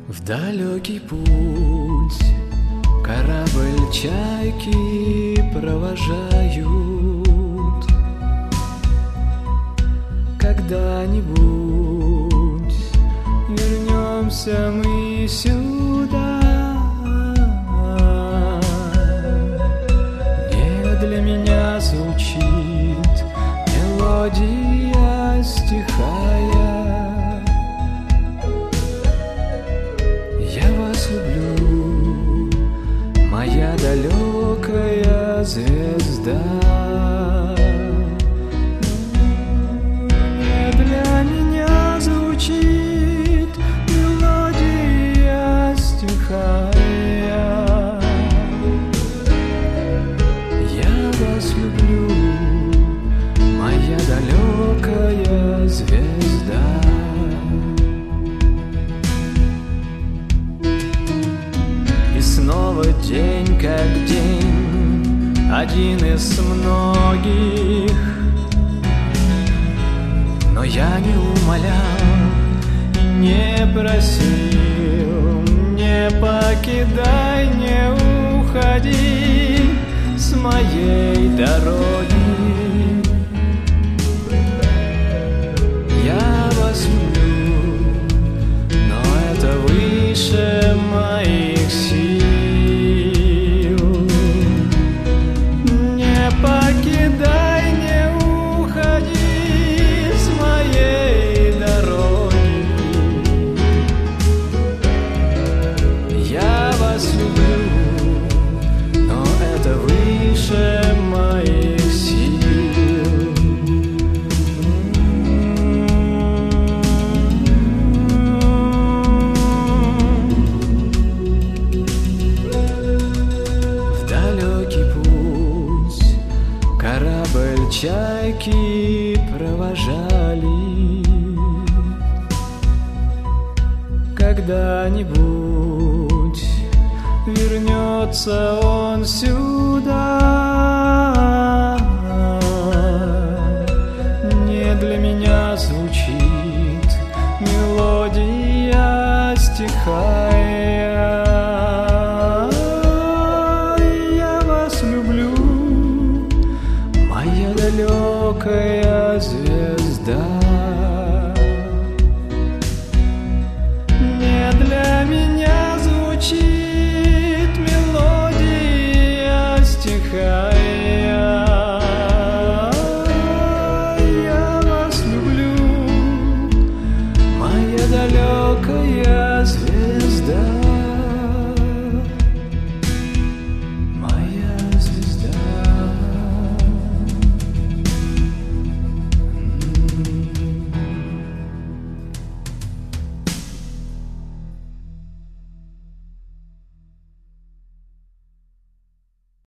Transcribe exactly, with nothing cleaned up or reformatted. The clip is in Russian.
В далекий путь корабль чайки провожают. Когда-нибудь вернемся мы сюда. Не для меня звучит мелодия стихая. Я вас люблю, моя далекая звезда. Не для меня звучит мелодия стихая. Я вас люблю, моя далекая звезда. Снова день как день, один из многих. Но я не умолял и не просил: не покидай, не уходи с моей дороги. Я вас люблю, но это выше моих сил. Покидай, не уходи с моей дороги. Я вас люблю, но это выше моих сил. В далекий путь корабль чайки провожали. Когда-нибудь вернется он сюда. Не для меня звучит мелодия стихая.